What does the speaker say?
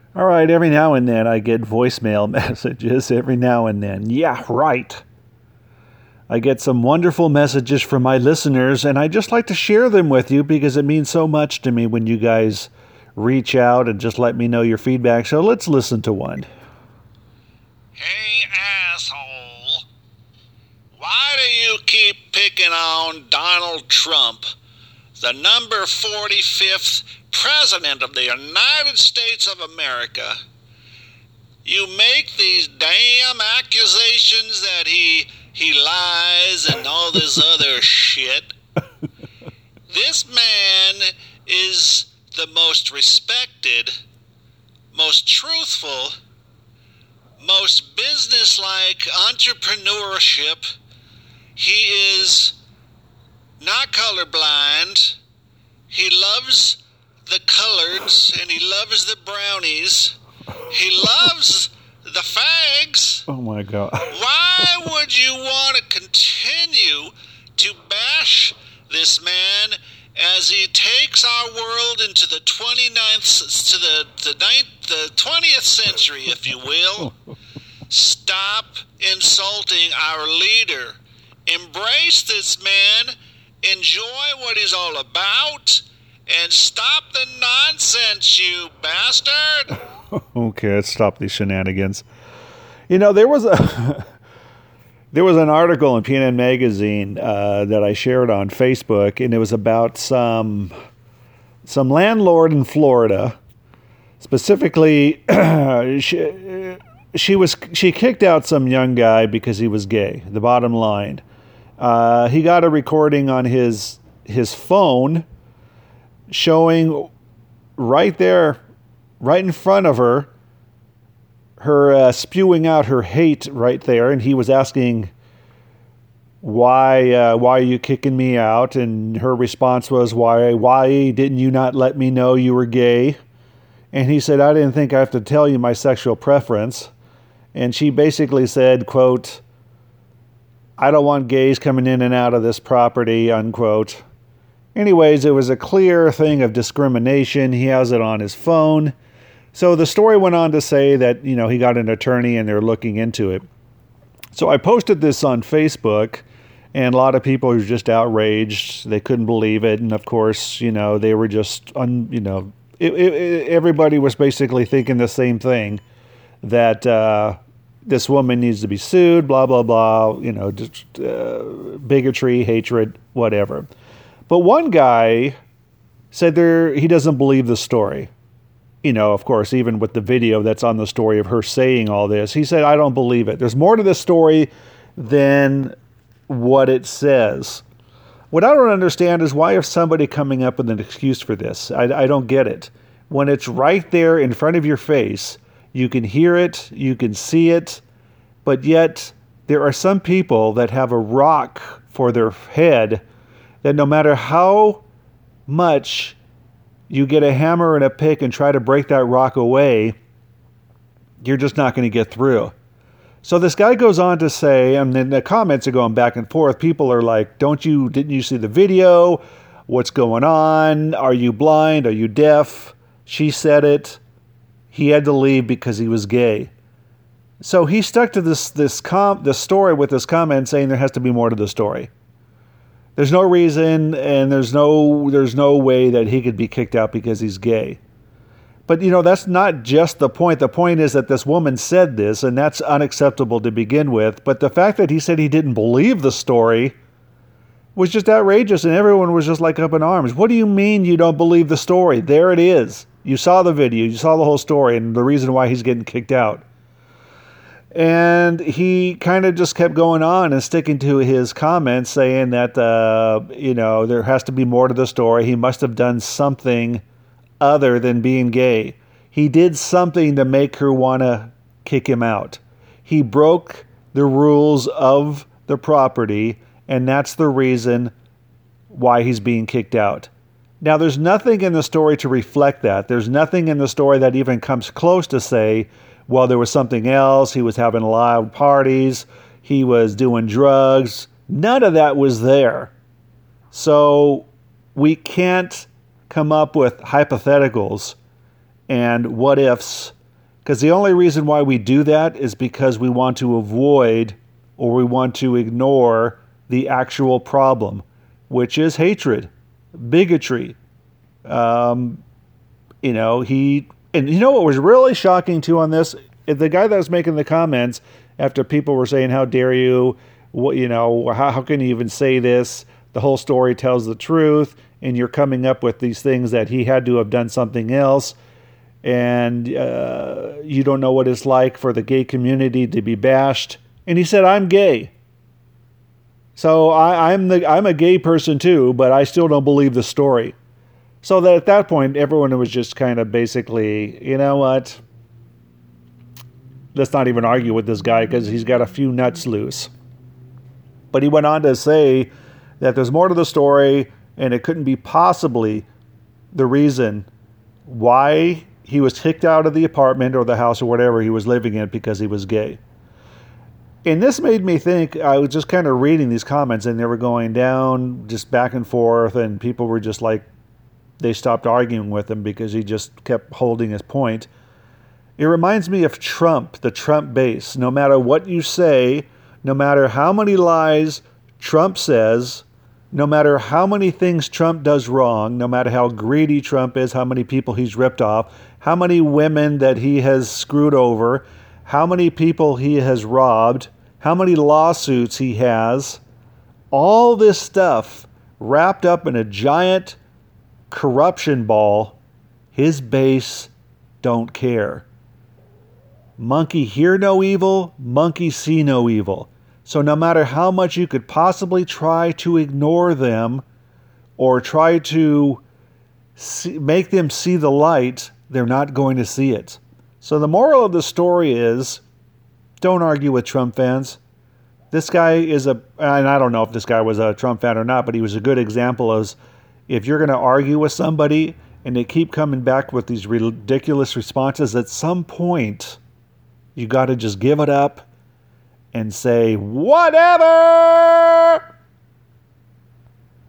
All right, every now and then I get voicemail messages. Every now and then. Yeah, right. I get some wonderful messages from my listeners, and I just like to share them with you because it means so much to me when you guys reach out and just let me know your feedback. So let's listen to one. Hey, asshole. Why do you keep picking on Donald Trump, the number 45th President of the United States of America? You make these damn accusations that he lies and all this other shit. This man is the most respected, most truthful, most businesslike entrepreneurship. He is not colorblind. He loves the coloreds and he loves the brownies. He loves the fags. Oh my God. Why would you want to continue to bash this man as he takes our world into the 20th century, if you will? Stop insulting our leader. Embrace this man. Enjoy what he's all about. And stop the nonsense, you bastard. Okay, let's stop these shenanigans. You know, there was an article in PNN Magazine that I shared on Facebook, and it was about some landlord in Florida. Specifically, she kicked out some young guy because he was gay. The bottom line, he got a recording on his phone showing right there, right in front of her spewing out her hate right there, and he was asking, why are you kicking me out? And her response was, why didn't you not let me know you were gay? And he said, I didn't think I have to tell you my sexual preference. And she basically said, quote, I don't want gays coming in and out of this property, unquote. Anyways, it was a clear thing of discrimination. He has it on his phone. So the story went on to say that, you know, he got an attorney and they're looking into it. So I posted this on Facebook, and a lot of people were just outraged. They couldn't believe it. And of course, you know, they were just, everybody was basically thinking the same thing, that this woman needs to be sued, blah, blah, blah, you know, just bigotry, hatred, whatever. But one guy said he doesn't believe the story. You know, of course, even with the video that's on the story of her saying all this, he said, I don't believe it. There's more to this story than what it says. What I don't understand is, why is somebody coming up with an excuse for this? I don't get it. When it's right there in front of your face, you can hear it, you can see it, but yet there are some people that have a rock for their head that no matter how much you get a hammer and a pick and try to break that rock away, you're just not going to get through. So this guy goes on to say, and then the comments are going back and forth. People are like, didn't you see the video? What's going on? Are you blind? Are you deaf? She said it. He had to leave because he was gay. So he stuck to this story with this comment saying there has to be more to the story. There's no reason, and there's no way that he could be kicked out because he's gay. But, you know, that's not just the point. The point is that this woman said this, and that's unacceptable to begin with. But the fact that he said he didn't believe the story was just outrageous, and everyone was just like up in arms. What do you mean you don't believe the story? There it is. You saw the video, you saw the whole story, and the reason why he's getting kicked out. And he kind of just kept going on and sticking to his comments, saying that, there has to be more to the story. He must have done something other than being gay. He did something to make her want to kick him out. He broke the rules of the property, and that's the reason why he's being kicked out. Now, there's nothing in the story to reflect that. There's nothing in the story that even comes close to say, well, there was something else. He was having loud parties. He was doing drugs. None of that was there. So we can't come up with hypotheticals and what ifs Because the only reason why we do that is because we want to avoid or we want to ignore the actual problem, which is hatred, bigotry. And you know what was really shocking too on this? The guy that was making the comments after people were saying, "How dare you? What, how can you even say this? The whole story tells the truth, and you're coming up with these things that he had to have done something else, and you don't know what it's like for the gay community to be bashed." And he said, "I'm gay, so I'm a gay person too, but I still don't believe the story." So that at that point, everyone was just kind of basically, you know what? Let's not even argue with this guy because he's got a few nuts loose. But he went on to say that there's more to the story, and it couldn't be possibly the reason why he was kicked out of the apartment or the house or whatever he was living in because he was gay. And this made me think, I was just kind of reading these comments, and they were going down just back and forth, and people were just like, they stopped arguing with him because he just kept holding his point. It reminds me of Trump, the Trump base. No matter what you say, no matter how many lies Trump says, no matter how many things Trump does wrong, no matter how greedy Trump is, how many people he's ripped off, how many women that he has screwed over, how many people he has robbed, how many lawsuits he has, all this stuff wrapped up in a giant corruption ball, his base don't care. Monkey hear no evil, monkey see no evil. So no matter how much you could possibly try to ignore them or try to make them see the light, they're not going to see it. So the moral of the story is, don't argue with Trump fans. This guy is and I don't know if this guy was a Trump fan or not, but he was a good example of, if you're going to argue with somebody and they keep coming back with these ridiculous responses, at some point, you got to just give it up and say, whatever!